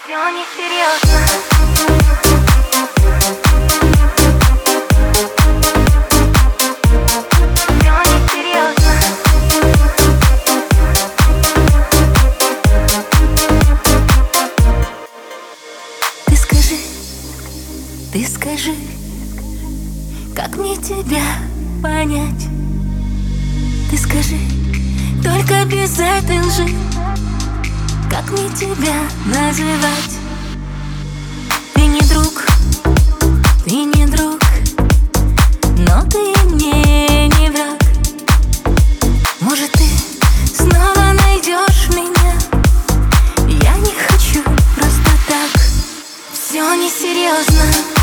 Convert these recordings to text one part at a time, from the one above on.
Все несерьезно. Ты скажи, как мне тебя понять? Ты скажи, только без этой лжи, как мне тебя называть? Ты не друг, но ты мне не враг. Может, ты снова найдешь меня? Я не хочу просто так. Все несерьезно.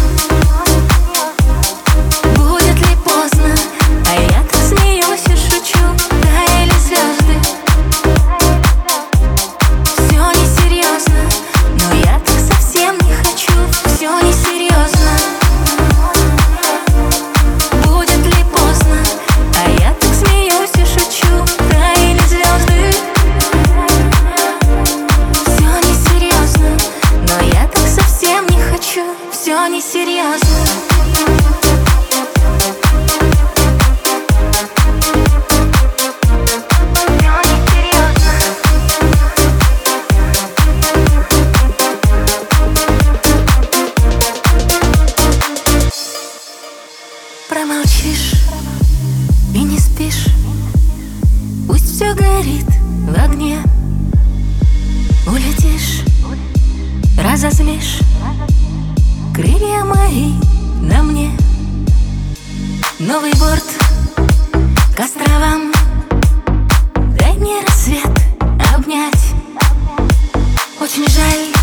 Будет ли поздно? А я так смеюсь и шучу. Таяли звезды. Все несерьезно, но я так совсем не хочу. Все несерьезно. Будет ли поздно? А я так смеюсь и шучу. Таяли звезды. Все несерьезно, но я так совсем не хочу. Все несерьезно. Промолчишь и не спишь, пусть все горит в огне. Улетишь, разозлишь крылья мои на мне. Новый борт к островам, дай мне рассвет обнять. Очень жаль,